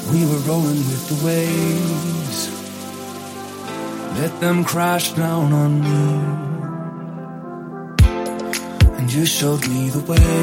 We were rolling with the waves. Let them crash down on me. And you showed me the way.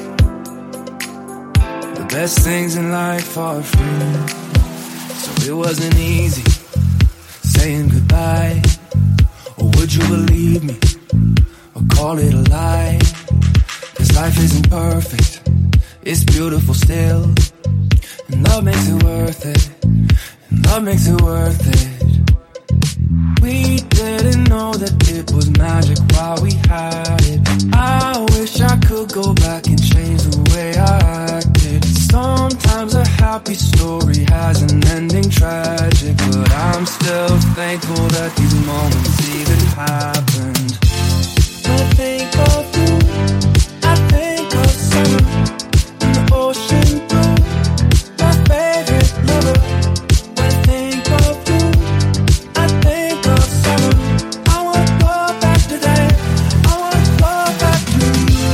The best things in life are free. So it wasn't easy saying goodbye. Or would you believe me or call it a lie? 'Cause life isn't perfect, it's beautiful still. And love makes it worth it. And love makes it worth it. We didn't know that it was magic while we had it. I wish I could go back and change the way I acted. Sometimes a happy story has an ending tragic, but I'm still thankful that these moments even happened. When I think of you, I think of summer and the ocean blue. My favorite lover. When I think of you, I think of summer. I wanna go back to that. I wanna go back to you.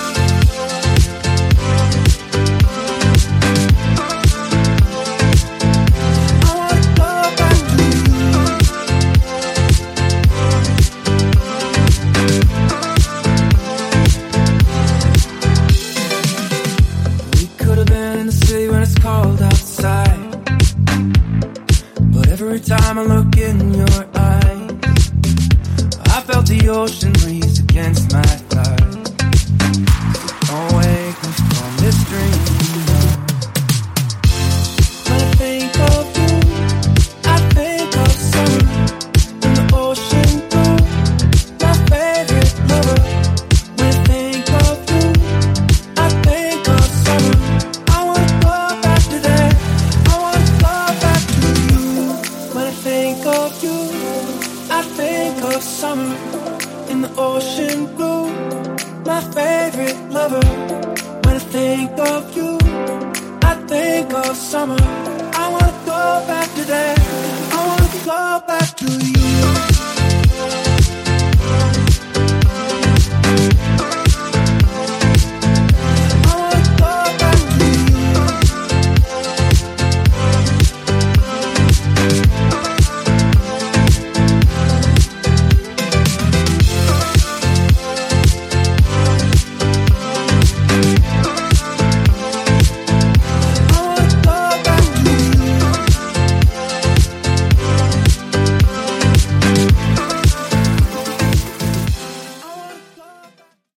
I wanna go back to you. We could have been in the city when it's cold outside, but every time I look in your eyes, I felt the ocean breeze against my thighs. Don't wake me from this dream. When I think of you, I think of summer and the ocean blue. My favorite lover. When I think of you, I think of summer. I wanna go back to that. I wanna go back to you. When I think of you, I think of summer in the ocean blue. My favorite lover. When I think of you, I think of summer. I wanna go back to that. I wanna go back to you.